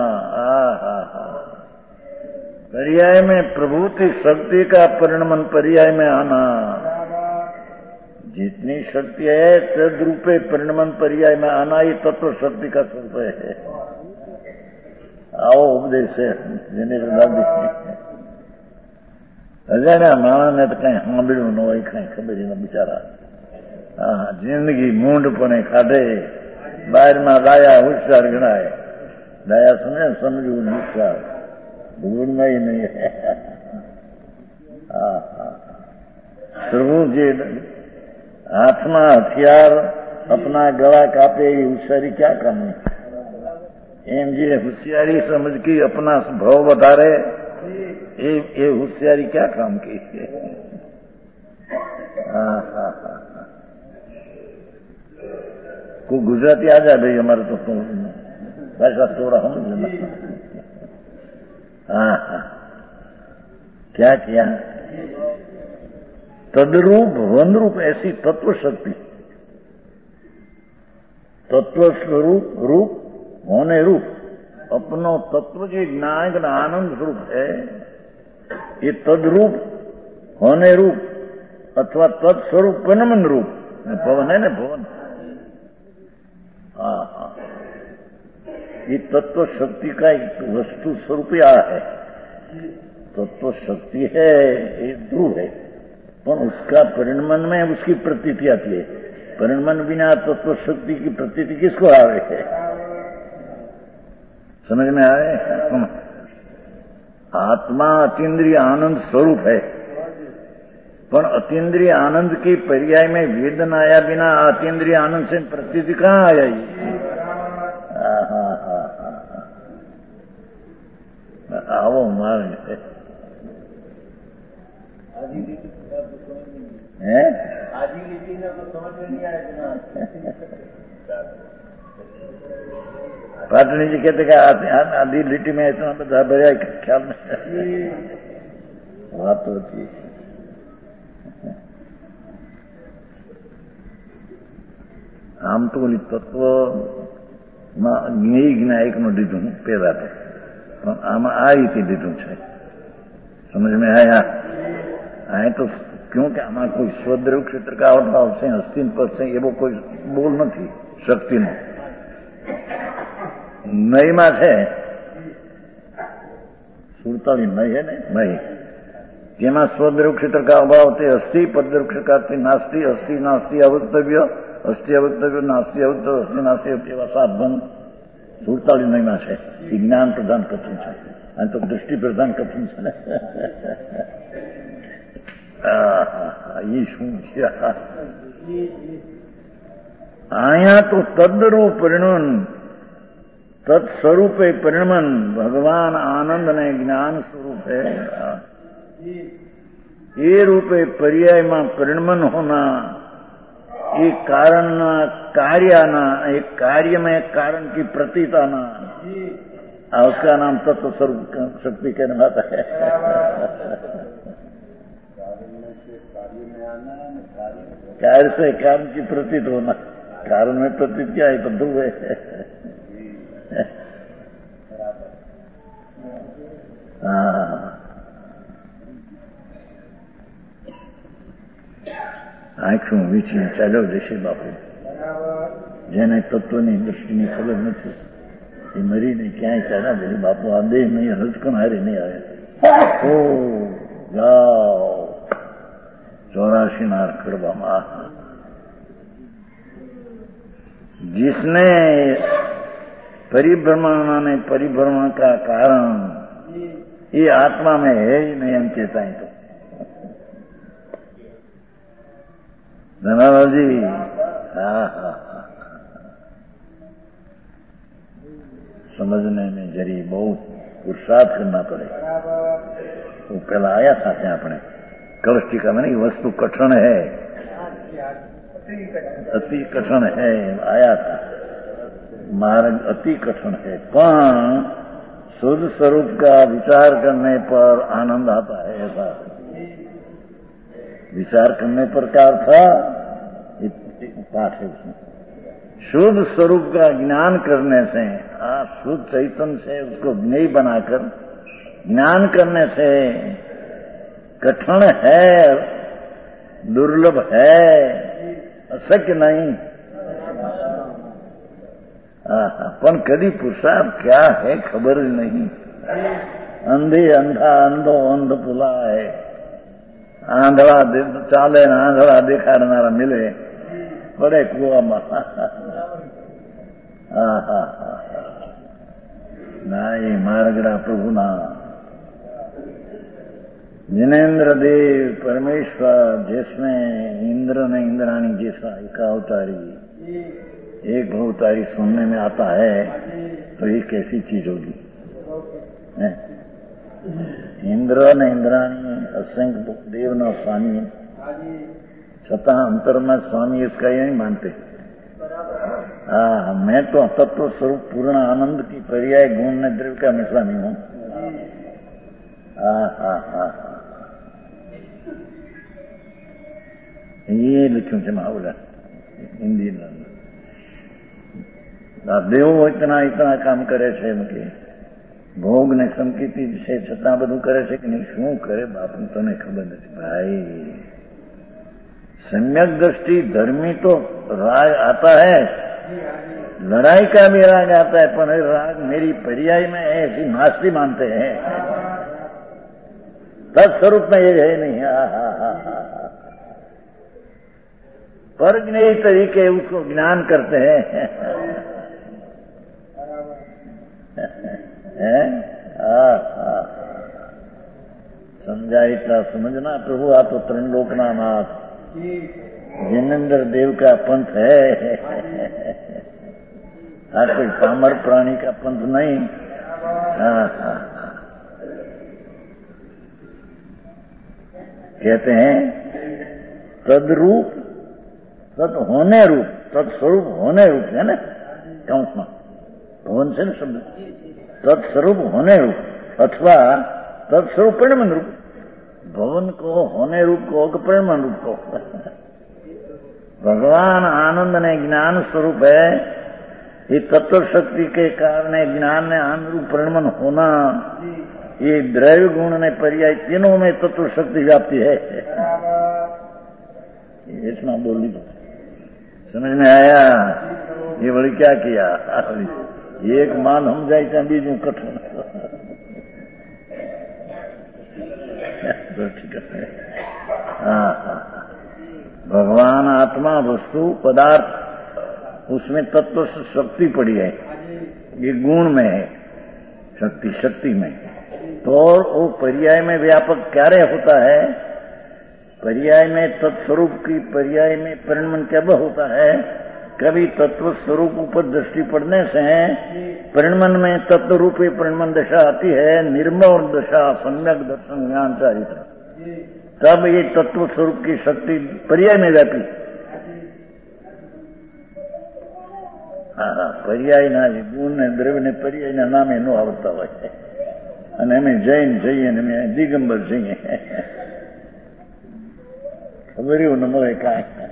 पर्याय में प्रभुति शक्ति का परिणमन पर्याय में आना जितनी शक्ति है तद्रूपे परिणमन पर्याय में आना ये तत्व शक्ति का स्वरूप है आओ उपदेश है जिन्हें अजाण्या माणस ने तो कहीं सांभळ्યું न હોય कहीं खबर न बिचारा जिंदगी मूंडपणे काढे बहार में दाया होशियार गणाय दाया समझू होशियार भूल में ही नहीं है प्रभु जी हाथ में हथियार अपना गला कापे होशियारी क्या करनी एम जी होशियारी समझ की अपना भाव बतारे ये होशियारी क्या काम की को गुजराती आ जाए भाई हमारे तो भाषा थोड़ा हम क्या किया तद्रूप भवनरूप ऐसी तत्व शक्ति तत्व स्वरूप रूप होने रूप अपनो तत्व जो ज्ञान आनंद स्वरूप है ये तद्रूप होने रूप अथवा तत्स्वरूप परिणमन रूप भवन है ना भवन ये तत्व शक्ति का एक वस्तु स्वरूप आ है तत्व शक्ति है ये ध्रुव है पर उसका परिणमन में उसकी प्रतीति आती है परिणमन बिना तत्व शक्ति की प्रतीति किसको आवे है समझ में आए आत्मा अतीन्द्रिय आनंद स्वरूप है पर अतीन्द्रिय आनंद की पर्याय में वेदना आया बिना अतीन्द्रिय आनंद से प्रतीति कहाँ आया ये आओ मारे हैं आधी लिपि में तो समझ में नहीं आया पाटनी जी कहते कि आधी लिट्टी में इतना बड़ा भरा ख्याल में बात होती आम तो बोली तत्व ज्ञायिक नो दीधु पेला आम आ रीति दीधु है समझ में आया आए तो क्योंकि आमा कोई स्वद्रव क्षेत्र का अभाव से अस्तिन पर से एवो कोई बोल नहीं शक्ति नो नई में है सुरताली नई है ने नई જેમાં સ્વદ્રવ ક્ષેત્ર का अभाव थे अस्थि पद्रव क्षेत्र नास्ति अस्थि नास्ति अवक्तव्य अस्थि अवक्तव्य नास्ति अवक्तव्य अस्थि नास्ति एवं 7 बंद सुरताली नई में है ज्ञान प्रधान कथन है અને તો દૃષ્ટિ પ્રધાન કથન છે ને એ શું છે અહીંયા તો તદ્રૂપ પરિણમન तत्स्वरूप परिणमन भगवान आनंद ने ज्ञान स्वरूप है ये रूपे पर्याय में परिणमन होना एक कारण कार्य आना, एक कार्य में कारण की प्रतीत आना, उसका नाम तत्व स्वरूप शक्ति कहने आता है। कार्य से कारण की प्रतीत होना, कारण में प्रतीत क्या है? तो ध्रुव है। આંખું વીંચીને ચાલ્યો જશે બાપુ. જેને તત્વની દૃષ્ટિની ખબર નથી એ મરીને ક્યાંય ચાલ્યા જશે બાપુ. આ દેહ નહીં, રજકણ હારે નહીં આવે. ઓ જાઓ 84 ના રખડવામાં. जिसने परिभ्रमण ने परिभ्रमण का कारण ये आत्मा में है ही नहीं, हम चेताएं तो धन्यवाद जी. समझने में जरी बहुत पुरुषार्थ करना पड़े. वो पहला आया था क्या अपने कलश टीका में, नहीं वस्तु कठिन है, अति कठिन है, आया था. मार्ग अति कठिन है, पर शुद्ध स्वरूप का विचार करने पर आनंद आता है. ऐसा विचार करने पर क्या था? पाठ है उसमें. शुद्ध स्वरूप का ज्ञान करने से, शुद्ध चैतन्य से उसको ज्ञेय बनाकर ज्ञान करने से कठिन है, दुर्लभ है, अशक्य नहीं. पण कभी पुरुषार्थ क्या है खबर ही नहीं. अंधे अंधा, अंधो अंध पुला है. आंधड़ा चाले ने आंधड़ा देखाड़नारा मिले પડે કુવામાં. ના એ માર્ગડા પ્રભુના. जिनेन्द्र देव परमेश्वर जिसमें इंद्र ने इंद्राणी जैसा एक अवतारी, एक अवतारी सुनने में आता है तो ये कैसी चीज होगी? इंद्र ने इंद्राणी असंख्य देव न स्वामी, छता अंतर में स्वामी इसका ये नहीं मानते. मैं तो तत्व स्वरूप पूर्ण आनंद की पर्याय गुण ने द्रव्य का मैं स्वामी हूं. ये लिखूं છે માવલા हिंदी में. દેવો इतना इतना काम करे છે એમ કે ભોગ ને સંકિતિ છે છતાં બધું કરે છે કે નહીં? શું કરે બાપુ તને ખબર નથી भाई. सम्यक दृष्टि धर्मी तो राग आता है, लड़ाई का भी राग आता है, पर राग मेरी पर्याय में है ऐसी नास्ती मानते हैं. तत्स्वरूप में ये है नहीं. पर ज्ञेय तरीके उसको ज्ञान करते हैं. समझाइता समझना प्रभु आ तो त्रिलोकना नाथ जिनेन्द्र देव का पंथ है. कोई पामर प्राणी का पंथ नहीं. कहते हैं तद्रूप, तत् होने रूप, तत्स्वरूप होने रूप है ना कंस में भवन से न शब्द. तत्स्वरूप होने रूप अथवा तत्स्वरूप परिणमन रूप. भवन को होने रूप को परिणमन रूप को. भगवान आनंद ने ज्ञान स्वरूप है. ये तत्व शक्ति के कारण ज्ञान ने आनंद रूप परिणमन होना, ये द्रव्य गुण ने पर्याय तीनों में तत्व शक्ति व्याप्ति है. इतना बोली समझ में आया? ये बड़ी क्या किया? एक मान हम जाए क्या बीजू कठिन. ठीक है. भगवान आत्मा वस्तु पदार्थ उसमें तत्व शक्ति पड़ी है. ये गुण में है शक्ति, शक्ति में. तो वो पर्याय में व्यापक क्यारे होता है? पर्याय में तत्स्वरूप की पर्याय में परिणमन कब होता है? कभी तत्व स्वरूप ऊपर दृष्टि पड़ने से परिणमन में तत्व रूपी परिणमन दशा आती है. निर्मल दशा सम्यक दर्शन ज्ञान चारित्र. तब ये तत्व स्वरूप की शक्ति पर्याय में व्यापी. હા, પર્યાયના ગુણ ને દ્રવ્ય ને પર્યાયના નામે ન આવડતા હોય, અને અમે જૈન જઈએ ને અમે દિગંબર જઈએ, ખબર એવું ન મળે કાંઈ.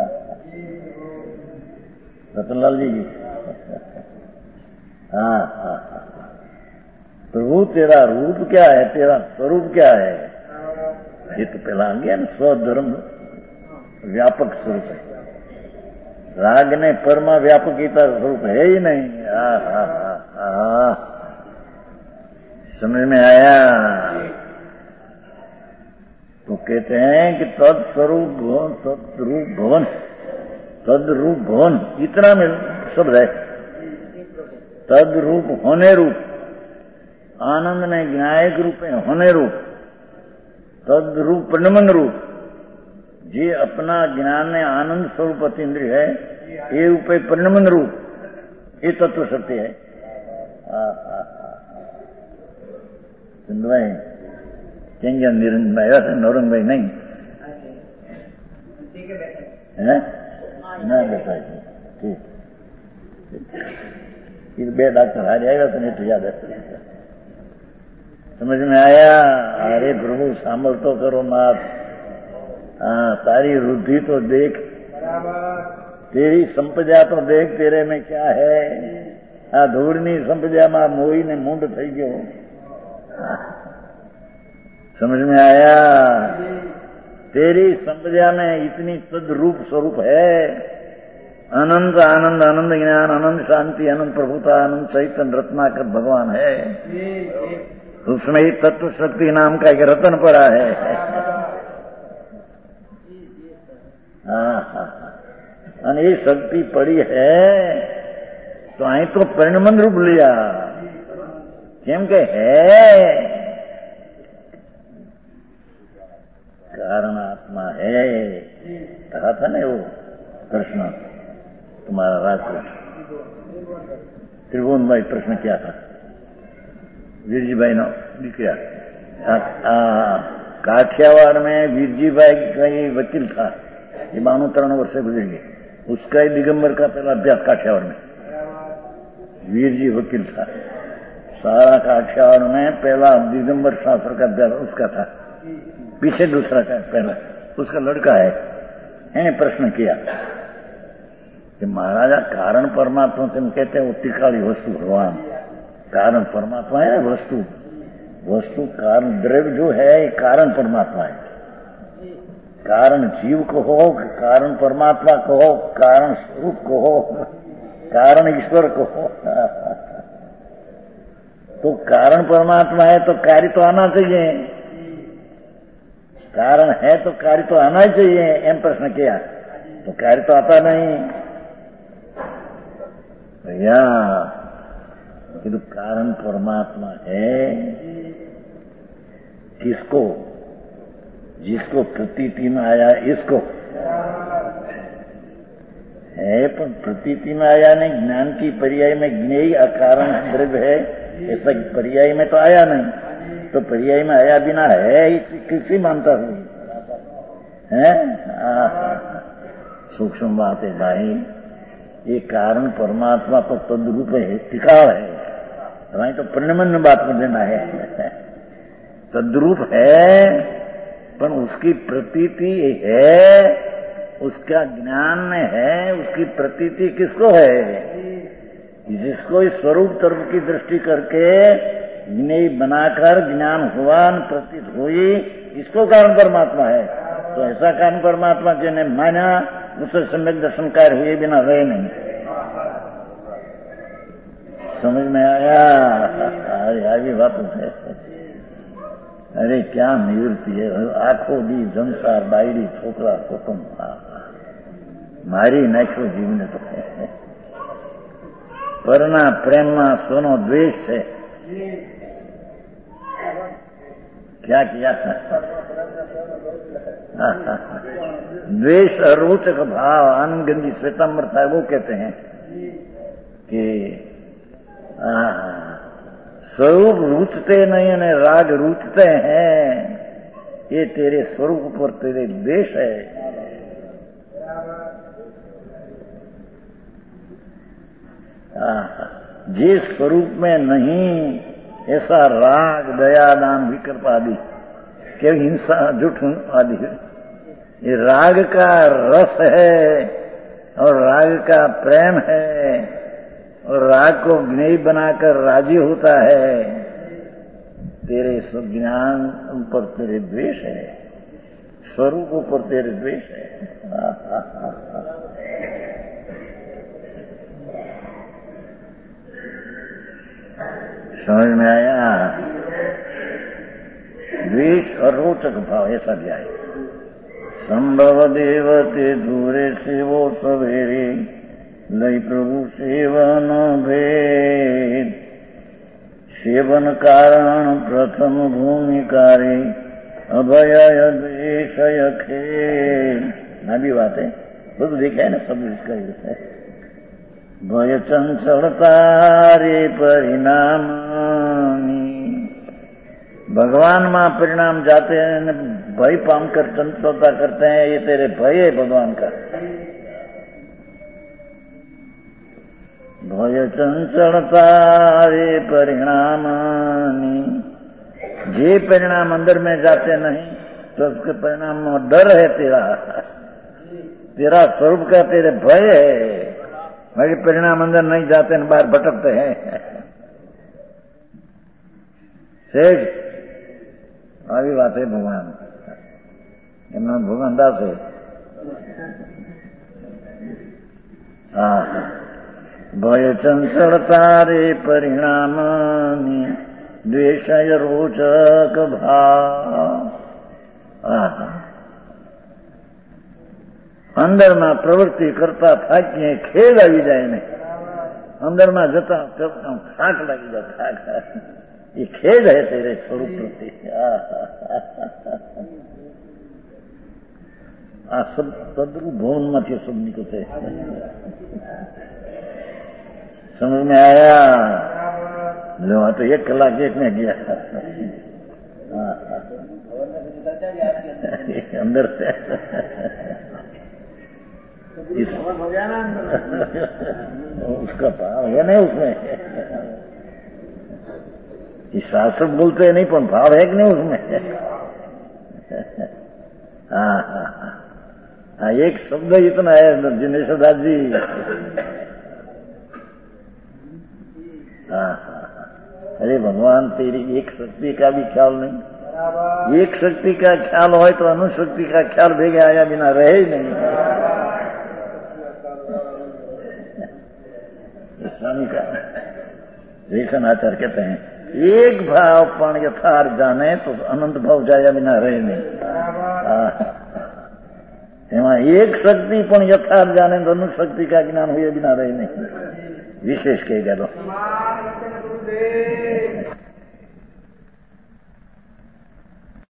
रतनलाल हाँ हाँ, प्रभु तेरा रूप क्या है, तेरा स्वरूप क्या है, ये तो पहला आ गया ना, स्वधर्म व्यापक स्वरूप है. राग ने परमा व्यापकीता स्वरूप है ही नहीं. हाँ हाँ हाँ हाँ, समझ में आया. तो कहते हैं कि तत्स्वरूप भवन, तत्रूप भवन, तद्रूप भवन, इतना में शब्द है. तद्रूप होने रूप, आनंद ने ज्ञायक रूप है होने रूप, तद्रूप परिणमन रूप, जे अपना ज्ञान ने आनंद स्वरूप अतीन्द्रिय है, ये रूप है परिणमन रूप, ये तत्व सत्य है. भाई क्या निरंजन भाई ऐसे नौरंग भाई नहीं है ना बेटा. ठीक, બે ડાક્ટર હારે આવ્યા તો એટલું યાદ હશે. समझ में आया. अरे प्रभु सामल तो करो मात. हाँ, तारी रुद्धि तो देख, तेरी संपदा तो देख, तेरे में क्या है. आ धूળની संपदाમાં મોઈને મૂંડ થઈ ગયો. समझ में आया. तेरी संपदा में इतनी तद्रूप स्वरूप है, अनंत आनंद, आनंद ज्ञान, आनंद शांति, आनंद प्रभुता, आनंद चैतन्य रत्नाकर भगवान है. उसमें ही तत्व शक्ति नाम का एक रतन पड़ा है. हाँ हाँ, અને એ શક્તિ પડી है તો અહીં તો પરિણમન રૂપ लिया, કેમ કે है कारण आत्मा है. कहा था ना वो प्रश्न तुम्हारा राजकोट त्रिभुवन भाई प्रश्न क्या था, वीरजी भाई नो दिखा. काठियावाड़ में वीरजी भाई का ही वकील था, ये 92 वर्ष से गुजर गए. उसका ही दिगंबर का पहला अभ्यास काठियावाड़ में, वीरजी वकील था. सारा काठियावाड़ में पहला दिगंबर शास्त्र का अभ्यास उसका था, पीछे दूसरा का पहला उसका लड़का है. मैंने प्रश्न किया कि महाराजा कारण परमात्मा तुम कहते हैं वो टिकाली वस्तु भगवान, कारण परमात्मा है. वस्तु वस्तु कारण द्रव्य जो है ये कारण परमात्मा है. कारण जीव कहो, कारण परमात्मा कहो, कारण स्वरूप कहो, कारण ईश्वर कहो. तो कारण परमात्मा है तो कार्य तो आना चाहिए, कारण है तो कार्य तो आना ही चाहिए. एम प्रश्न किया तो कार्य तो आता नहीं. भैया कि तो कारण परमात्मा है. किसको? जिसको प्रतीति में आया इसको है, पर प्रतीति में आया नहीं. ज्ञान की पर्याय में ज्ञेय अकारण द्रव्य है, ऐसा पर्याय में तो आया नहीं. तो पर्याय में आया बिना है किसी मानता हूं है. सूक्ष्म बात है भाई. ये कारण परमात्मा तो तद्रूप है, टिकाव है. भाई तो परिणमन में बात कर देना है. तद्रूप है पर उसकी प्रतीति है, उसका ज्ञान में है. उसकी प्रतीति किसको है? जिसको इस स्वरूप तरफ की दृष्टि करके ज्ञेय बनाकर ज्ञान हुआ, प्रतीत हुई, इसको कारण परमात्मा है. तो ऐसा कारण परमात्मा जिन्हें माना उससे सम्यक दर्शन कार्य हुए बिना रहे नहीं. समझ में आया? अरे आगे बात है. अरे क्या निवृत्ति है. आखो दी जमसार बायडी छोकरा कुटुंब मारी नाख्यो जीवने तो पરના પ્રેમમાં સોનો દ્વેષ છે. क्या किया? द्वेष और रोचक भाव आनंद गंजी श्वेतांबर वो कहते हैं कि स्वरूप रुचते नहीं है, राग रुचते हैं. ये तेरे स्वरूप पर तेरे द्वेष है. जिस स्वरूप में नहीं, ऐसा राग, दया, दान, विकल्प आदि के हिंसा, जुठ आदि, ये राग का रस है और राग का प्रेम है और राग को ज्ञेय बनाकर राजी होता है। तेरे ज्ञान ऊपर तेरे द्वेष है, स्वरूप ऊपर तेरे द्वेष है। समझ में आया? द्वेष और रोचक भाव ऐसा भी आए। संभव देवते दूरे से वो सवेरे, लई प्रभु सेवन भेद, सेवन कारण प्रथम भूमिकारे, अभय द्वेषय खेल। ना भी बात है, खुद देखा है ना, सब इसका है। भय चंचलता रे परिणाम, भगवान मां परिणाम जाते हैं, भय पाम कर चंचलता करते हैं, ये तेरे भय है भगवान का। भय चंचलता रे परिणाम, जे परिणाम अंदर में जाते नहीं तो उसके परिणाम में डर है तेरा स्वरूप का तेरे भय है। मेरे परिणाम अंदर नहीं जाते न बाहर भटकते हैं। सेठ આવી વાત है भगवान, એમના ભગવાન દાસ है। भय चंचलता रे परिणाम, द्वेषय रोचक भाव। अंदर में प्रवृत्ति करता थाकी खेल આવી જાય ને, अंदर में जता थाक लगी जाए, थाक, ये खेद है तेरे स्वरूप प्रति। आ सब तद्रु भवन में सब निकलते। समझ में आया? लो तो 1 कलाक 1 में गया अंदर से। उसका भाव है नहीं उसमें। शास्त्र बोलते हैं नहीं, पर भाव है कि नहीं उसमें? हाँ, एक शब्द इतना है जिनेश दास जी। अरे भगवान, तेरी एक शक्ति का भी ख्याल नहीं। एक शक्ति का ख्याल हो तो अनुशक्ति का ख्याल भेगे आया बिना रहे ही नहीं। स्वामी का जैसन आचार कहते हैं, एक भाव पण यथार्थ जाने तो अनंत भाव जाया बिना रहे नहीं। एक शक्ति पण यथार्थ जाने तो अनुशक्ति का ज्ञान हुए बिना रहे नहीं। विशेष कहेगा तो